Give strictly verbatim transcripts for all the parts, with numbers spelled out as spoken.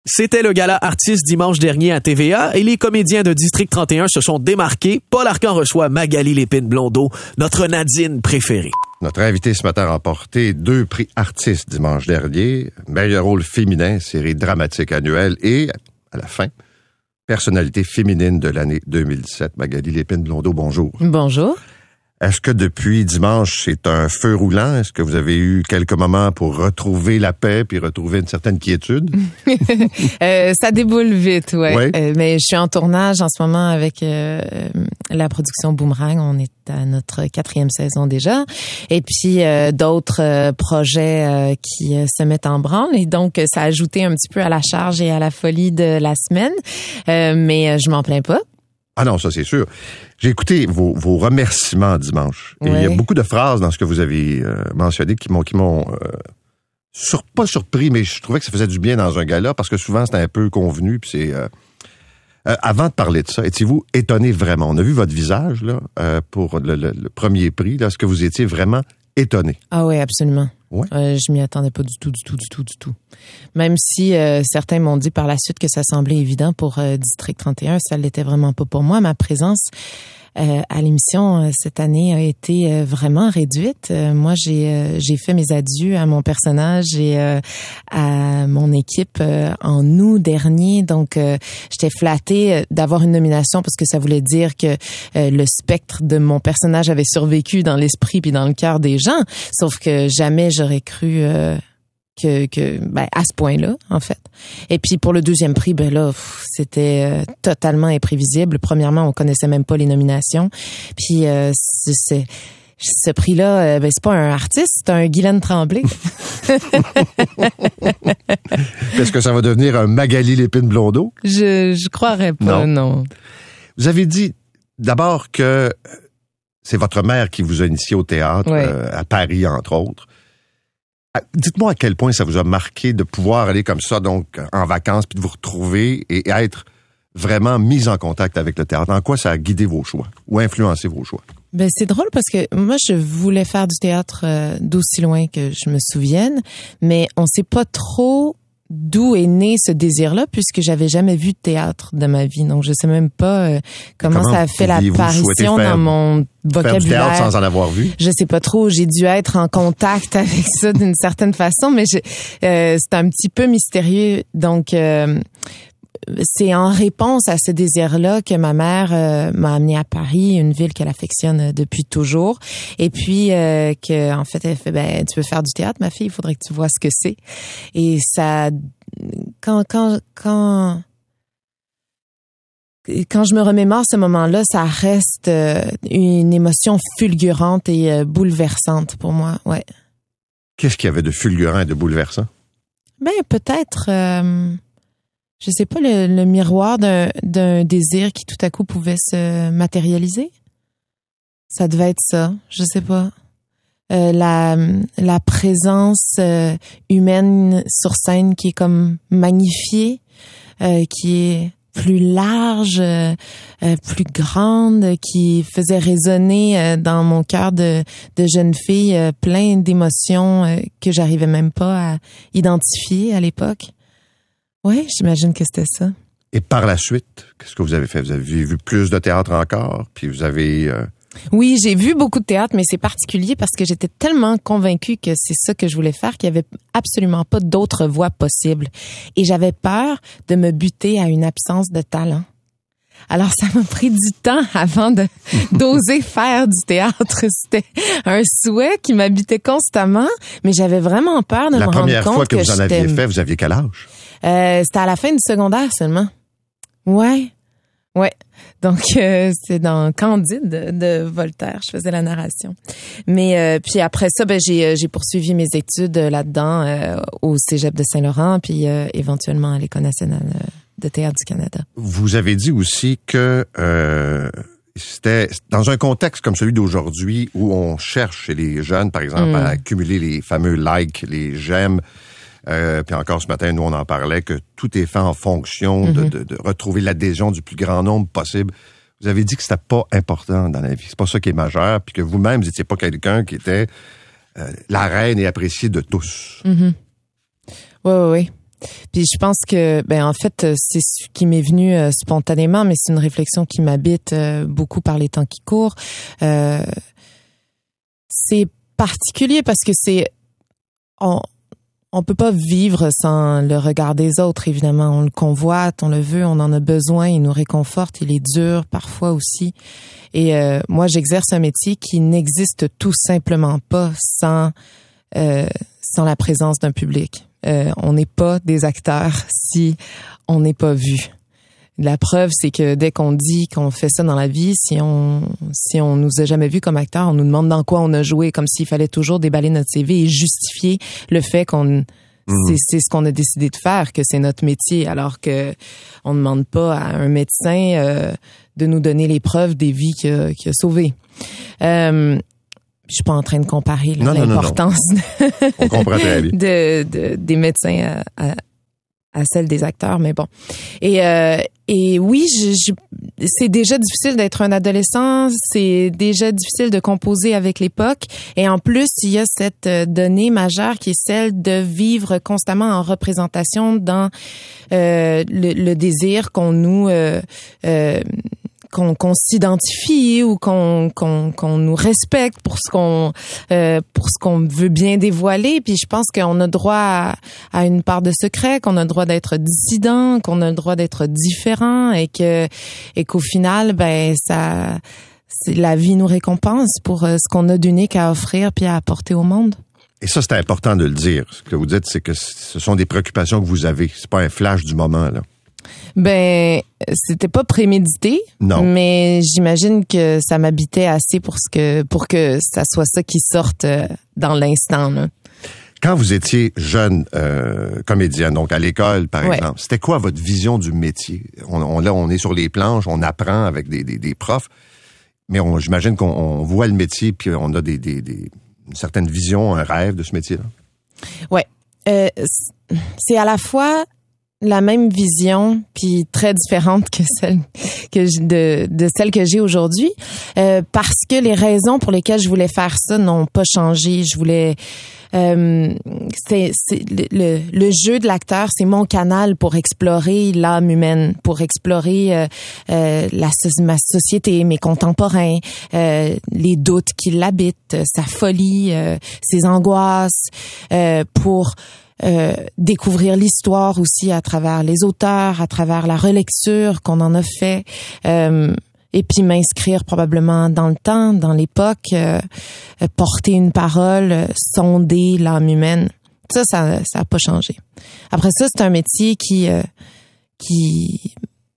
C'était le gala artiste dimanche dernier à T V A et les comédiens de District trente et un se sont démarqués. Paul Arcan reçoit Magali Lépine-Blondeau, notre Nadine préférée. Notre invité ce matin a remporté deux prix artistes dimanche dernier. Meilleur rôle féminin, série dramatique annuelle et, à la fin, personnalité féminine de l'année deux mille dix-sept. Magali Lépine-Blondeau, bonjour. Bonjour. Est-ce que depuis dimanche, c'est un feu roulant? Est-ce que vous avez eu quelques moments pour retrouver la paix puis retrouver une certaine quiétude? euh, ça déboule vite, ouais. Oui. Euh, mais je suis en tournage en ce moment avec euh, la production Boomerang. On est à notre quatrième saison déjà. Et puis, euh, d'autres euh, projets euh, qui euh, se mettent en branle. Et donc, ça a ajouté un petit peu à la charge et à la folie de la semaine. Euh, mais euh, je m'en plains pas. Ah non, ça c'est sûr. J'ai écouté vos, vos remerciements dimanche. Et ouais. il y a beaucoup de phrases dans ce que vous avez euh, mentionné qui m'ont, qui m'ont euh, sur, pas surpris, mais je trouvais que ça faisait du bien dans un gala parce que souvent c'est un peu convenu. Puis c'est euh, euh, avant de parler de ça, étiez-vous étonné vraiment? On a vu votre visage là euh, pour le, le, le premier prix. Là, est-ce que vous étiez vraiment étonné? Ah oui, absolument. Ouais. Euh, je m'y attendais pas du tout, du tout, du tout, du tout. Même si euh, certains m'ont dit par la suite que ça semblait évident pour euh, District trente et un, ça l'était vraiment pas pour moi. Ma présence euh, à l'émission euh, cette année a été euh, vraiment réduite. Euh, moi, j'ai euh, j'ai fait mes adieux à mon personnage et euh, à mon équipe euh, en août dernier. Donc, euh, j'étais flattée d'avoir une nomination parce que ça voulait dire que euh, le spectre de mon personnage avait survécu dans l'esprit puis dans le cœur des gens. Sauf que jamais j'aurais cru euh, que, que ben, à ce point-là, en fait. Et puis pour le deuxième prix, ben là, pff, c'était euh, totalement imprévisible. Premièrement, on connaissait même pas les nominations. Puis euh, c'est, c'est ce prix-là, euh, ben c'est pas un artiste, c'est un Guylaine Tremblay. Est-ce que ça va devenir un Magali Lépine-Blondeau? Je je croirais pas, non. non. Vous avez dit d'abord que c'est votre mère qui vous a initié au théâtre, ouais. euh, à Paris, entre autres. Dites-moi à quel point ça vous a marqué de pouvoir aller comme ça, donc, en vacances, puis de vous retrouver et être vraiment mis en contact avec le théâtre. En quoi ça a guidé vos choix ou influencé vos choix? Ben c'est drôle parce que moi, je voulais faire du théâtre euh, d'aussi loin que je me souvienne, mais on sait pas trop d'où est né ce désir-là, puisque j'avais jamais vu de théâtre de ma vie. Donc, je sais même pas euh, comment, comment ça a fait l'apparition dans mon vocabulaire. Faire du théâtre sans en avoir vu? Je sais pas trop. J'ai dû être en contact avec ça d'une certaine façon, mais je, euh, c'est un petit peu mystérieux. Donc, euh, c'est en réponse à ce désir-là que ma mère euh, m'a amenée à Paris, une ville qu'elle affectionne depuis toujours. Et puis euh, que en fait elle fait ben tu veux faire du théâtre, ma fille, il faudrait que tu vois ce que c'est. Et ça quand quand quand quand je me remémore ce moment-là, ça reste euh, une émotion fulgurante et euh, bouleversante pour moi, ouais. Qu'est-ce qu'il y avait de fulgurant et de bouleversant? Ben peut-être euh, je sais pas, le, le miroir d'un, d'un désir qui tout à coup pouvait se matérialiser. Ça devait être ça, je sais pas. Euh, la, la présence euh, humaine sur scène qui est comme magnifiée, euh, qui est plus large, euh, euh, plus grande, qui faisait résonner euh, dans mon cœur de, de jeune fille euh, plein d'émotions euh, que j'arrivais même pas à identifier à l'époque. Oui, j'imagine que c'était ça. Et par la suite, qu'est-ce que vous avez fait? Vous avez vu plus de théâtre encore, puis vous avez... Euh... Oui, j'ai vu beaucoup de théâtre, mais c'est particulier parce que j'étais tellement convaincue que c'est ça que je voulais faire qu'il y avait absolument pas d'autre voie possible. Et j'avais peur de me buter à une absence de talent. Alors, ça m'a pris du temps avant de d'oser faire du théâtre. C'était un souhait qui m'habitait constamment, mais j'avais vraiment peur de La me rendre compte que La première fois que, que vous en aviez fait, vous aviez quel âge? Euh, c'était à la fin du secondaire seulement. Ouais. Ouais. Donc, euh, c'est dans Candide de, de Voltaire. Je faisais la narration. Mais euh, puis après ça, ben j'ai j'ai poursuivi mes études là-dedans euh, au Cégep de Saint-Laurent, puis euh, éventuellement à l'École nationale de théâtre du Canada. Vous avez dit aussi que euh, c'était dans un contexte comme celui d'aujourd'hui où on cherche chez les jeunes, par exemple, mm. à accumuler les fameux likes, les j'aime. Euh, puis encore ce matin, nous, on en parlait, que tout est fait en fonction mm-hmm. de, de, de retrouver l'adhésion du plus grand nombre possible. Vous avez dit que c'était pas important dans la vie. C'est pas ça qui est majeur, puis que vous-même, vous n'étiez pas quelqu'un qui était euh, la reine et appréciée de tous. Mm-hmm. Oui, oui, oui. Puis je pense que, ben en fait, c'est ce qui m'est venu euh, spontanément, mais c'est une réflexion qui m'habite euh, beaucoup par les temps qui courent. Euh, c'est particulier parce que c'est on on peut pas vivre sans le regard des autres. Évidemment, on le convoite, on le veut, on en a besoin. Il nous réconforte, il est dur parfois aussi. Et euh, moi, j'exerce un métier qui n'existe tout simplement pas sans euh, sans la présence d'un public. Euh, on n'est pas des acteurs si on n'est pas vu. La preuve, c'est que dès qu'on dit qu'on fait ça dans la vie, si on si on nous a jamais vu comme acteur, on nous demande dans quoi on a joué, comme s'il fallait toujours déballer notre C V et justifier le fait qu'on mmh. c'est c'est ce qu'on a décidé de faire, que c'est notre métier, alors que on ne demande pas à un médecin euh, de nous donner les preuves des vies qu'il a, qu'il a sauvées. Euh, Je suis pas en train de comparer là, non, l'importance non, non, non. On comprend très bien. de, de des médecins à, à, à celle des acteurs, mais bon. Et euh, et oui, je, je, c'est déjà difficile d'être un adolescent, c'est déjà difficile de composer avec l'époque, et en plus il y a cette donnée majeure qui est celle de vivre constamment en représentation dans euh, le, le désir qu'on nous euh, euh, qu'on qu'on s'identifie ou qu'on qu'on qu'on nous respecte pour ce qu'on euh, pour ce qu'on veut bien dévoiler. Puis je pense qu'on a droit à, à une part de secret, qu'on a le droit d'être dissident, qu'on a le droit d'être différent, et que et qu'au final, ben ça, c'est, la vie nous récompense pour ce qu'on a d'unique à offrir puis à apporter au monde. Et ça, c'est important de le dire. Ce que vous dites, c'est que ce sont des préoccupations que vous avez. C'est pas un flash du moment, là. Ben, c'était pas prémédité, non. Mais j'imagine que ça m'habitait assez pour ce que pour que ça soit ça qui sorte dans l'instant, là. Quand vous étiez jeune euh, comédienne, donc à l'école par ouais. exemple, c'était quoi votre vision du métier? On, on là, on est sur les planches, on apprend avec des des, des profs, mais on, j'imagine qu'on on voit le métier puis on a des des, des une certaine vision, un rêve de ce métier-là. Ouais, euh, c'est à la fois la même vision puis très différente que celle que je, de de celle que j'ai aujourd'hui, euh, parce que les raisons pour lesquelles je voulais faire ça n'ont pas changé. Je voulais euh, c'est c'est le, le le jeu de l'acteur, c'est mon canal pour explorer l'âme humaine, pour explorer euh, euh, la ma société, mes contemporains, euh, les doutes qui l'habitent, sa folie, euh, ses angoisses, euh, pour Euh, découvrir l'histoire aussi à travers les auteurs, à travers la relecture qu'on en a fait, euh, et puis m'inscrire probablement dans le temps, dans l'époque, euh, porter une parole, sonder l'âme humaine. Ça, ça, ça a pas changé. Après ça, c'est un métier qui, euh, qui,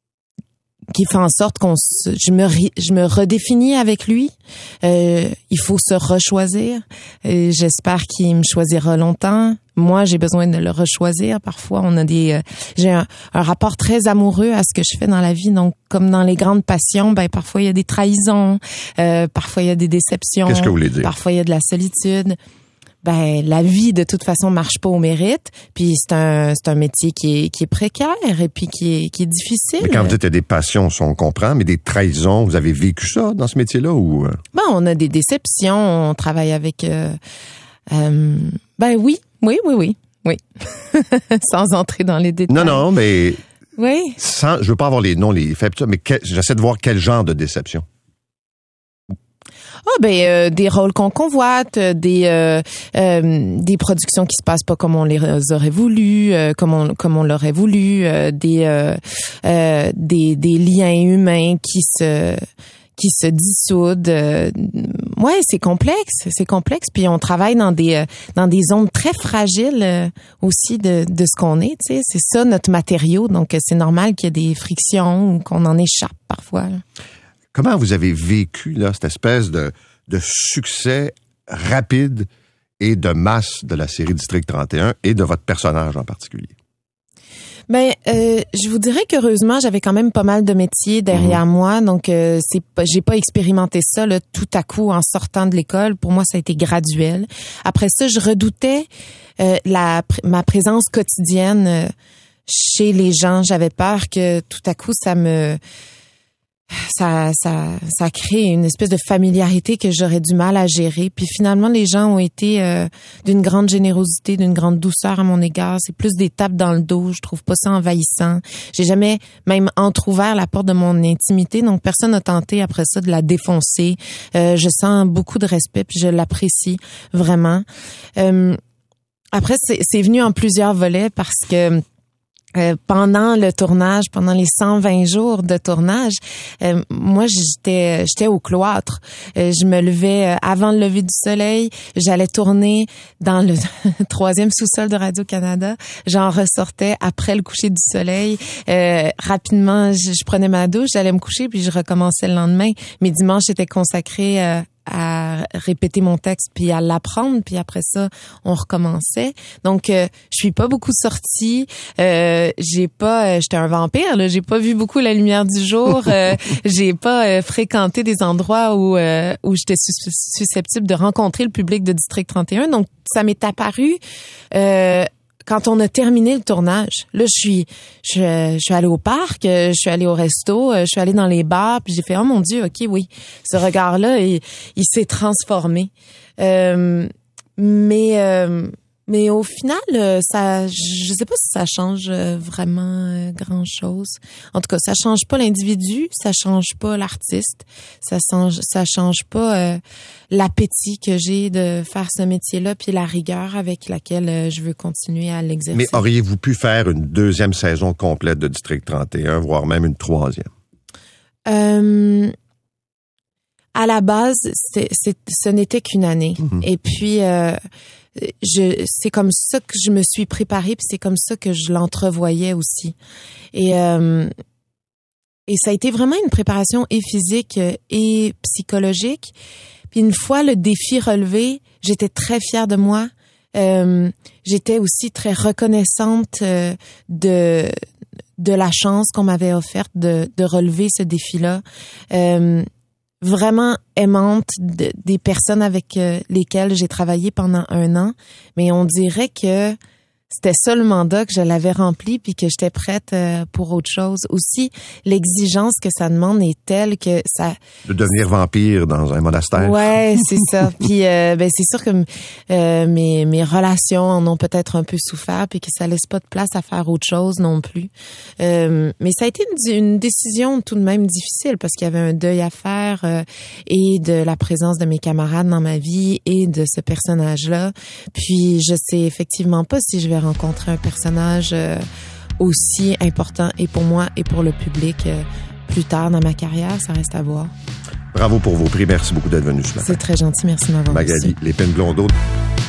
qui fait en sorte qu'on se, je me je me redéfinis avec lui. Euh, il faut se rechoisir. Et j'espère qu'il me choisira longtemps. Moi, j'ai besoin de le rechoisir. Parfois, on a des, euh, j'ai un, un rapport très amoureux à ce que je fais dans la vie. Donc, comme dans les grandes passions, ben parfois il y a des trahisons, euh, parfois il y a des déceptions. Qu'est-ce que vous voulez dire? Parfois il y a de la solitude. Ben la vie de toute façon marche pas au mérite, puis c'est un c'est un métier qui est qui est précaire et puis qui est qui est difficile. Mais quand vous dites qu'il y a des passions, on comprend, mais des trahisons, vous avez vécu ça dans ce métier-là ou? Ben on a des déceptions, on travaille avec euh, euh, ben oui, oui, oui, oui, oui. Sans entrer dans les détails. Non, non, mais oui. Sans, je veux pas avoir les noms, les faits, mais quel, j'essaie de voir quel genre de déception. Ah ben euh, des rôles qu'on convoite, des euh, euh, des productions qui se passent pas comme on les aurait voulu, euh, comme on comme on l'aurait voulu, euh, des euh, euh, des des liens humains qui se qui se dissoudent. Euh, ouais, c'est complexe, c'est complexe. Puis on travaille dans des euh, dans des zones très fragiles euh, aussi de de ce qu'on est. Tu sais, c'est ça notre matériau. Donc c'est normal qu'il y ait des frictions ou qu'on en échappe parfois, là. Comment vous avez vécu là cette espèce de, de succès rapide et de masse de la série District trente et un et de votre personnage en particulier? Ben, euh, je vous dirais qu'heureusement, j'avais quand même pas mal de métiers derrière mmh. moi, donc euh, c'est pas, j'ai pas expérimenté ça là tout à coup en sortant de l'école. Pour moi, ça a été graduel. Après ça, je redoutais euh, la ma présence quotidienne euh, chez les gens. J'avais peur que tout à coup, ça me ça, ça, ça crée une espèce de familiarité que j'aurais du mal à gérer. Puis finalement, les gens ont été euh, d'une grande générosité, d'une grande douceur à mon égard. C'est plus des tapes dans le dos. Je trouve pas ça envahissant. J'ai jamais même entrouvert la porte de mon intimité, donc personne n'a tenté après ça de la défoncer. Euh, je sens beaucoup de respect, puis je l'apprécie vraiment. Euh, après, c'est, c'est venu en plusieurs volets parce que Euh, pendant le tournage, pendant les cent vingt jours de tournage, euh, moi j'étais j'étais au cloître. Euh, je me levais avant le lever du soleil, j'allais tourner dans le troisième sous-sol de Radio-Canada, j'en ressortais après le coucher du soleil. Euh, rapidement, je, je prenais ma douche, j'allais me coucher puis je recommençais le lendemain. Mes dimanches étaient consacrés euh, à répéter mon texte puis à l'apprendre, puis après ça on recommençait. Donc euh, je suis pas beaucoup sortie, euh, j'ai pas euh, j'étais un vampire là, j'ai pas vu beaucoup la lumière du jour, euh, j'ai pas euh, fréquenté des endroits où euh, où j'étais sus- susceptible de rencontrer le public de District trente et un. Donc ça m'est apparu euh, quand on a terminé le tournage. Là, je suis, je, je suis allée au parc, je suis allée au resto, je suis allée dans les bars, puis j'ai fait, oh mon Dieu, ok, oui, ce regard-là, il, il s'est transformé. Euh, mais, euh, mais au final, ça, je sais pas si ça change vraiment grand-chose. En tout cas, ça change pas l'individu, ça change pas l'artiste, ça change, ça change pas euh, l'appétit que j'ai de faire ce métier-là, puis la rigueur avec laquelle je veux continuer à l'exercer. Mais auriez-vous pu faire une deuxième saison complète de District trente et un, voire même une troisième? Euh, à la base, c'est, c'est, ce n'était qu'une année. Mm-hmm. Et puis, euh, je, c'est comme ça que je me suis préparée, puis c'est comme ça que je l'entrevoyais aussi. Et, euh, et ça a été vraiment une préparation et physique et psychologique. Puis une fois le défi relevé, j'étais très fière de moi. Euh, j'étais aussi très reconnaissante euh, de de la chance qu'on m'avait offerte de de relever ce défi-là. Euh, vraiment aimante de, des personnes avec euh, lesquelles j'ai travaillé pendant un an, mais on dirait que c'était ça le mandat, que je l'avais rempli puis que j'étais prête euh, pour autre chose. Aussi, l'exigence que ça demande est telle que ça... De devenir vampire dans un monastère. Ouais, c'est ça. Puis euh, ben c'est sûr que euh, mes mes relations en ont peut-être un peu souffert puis que ça laisse pas de place à faire autre chose non plus. Euh, mais ça a été une, une décision tout de même difficile parce qu'il y avait un deuil à faire euh, et de la présence de mes camarades dans ma vie et de ce personnage-là. Puis je sais effectivement pas si je vais rencontrer un personnage euh, aussi important et pour moi et pour le public euh, plus tard dans ma carrière, ça reste à voir. Bravo pour vos prix, merci beaucoup d'être venu ce matin. C'est très gentil, merci de m'avoir reçu. Magali Lépine-Blondeau.